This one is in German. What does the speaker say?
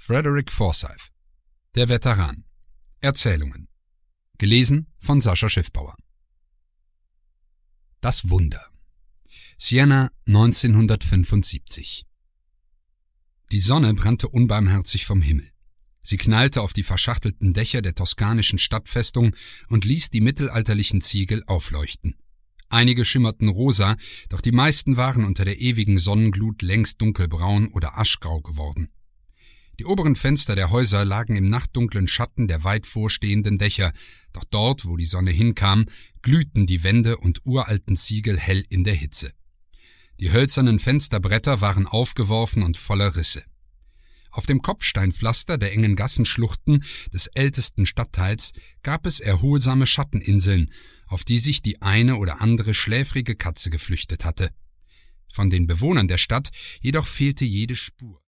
Frederick Forsyth. Der Veteran. Erzählungen. Gelesen von Sascha Schiffbauer. Das Wunder. Siena 1975. Die Sonne brannte unbarmherzig vom Himmel. Sie knallte auf die verschachtelten Dächer der toskanischen Stadtfestung und ließ die mittelalterlichen Ziegel aufleuchten. Einige schimmerten rosa, doch die meisten waren unter der ewigen Sonnenglut längst dunkelbraun oder aschgrau geworden. Die oberen Fenster der Häuser lagen im nachtdunklen Schatten der weit vorstehenden Dächer, doch dort, wo die Sonne hinkam, glühten die Wände und uralten Ziegel hell in der Hitze. Die hölzernen Fensterbretter waren aufgeworfen und voller Risse. Auf dem Kopfsteinpflaster der engen Gassenschluchten des ältesten Stadtteils gab es erholsame Schatteninseln, auf die sich die eine oder andere schläfrige Katze geflüchtet hatte. Von den Bewohnern der Stadt jedoch fehlte jede Spur.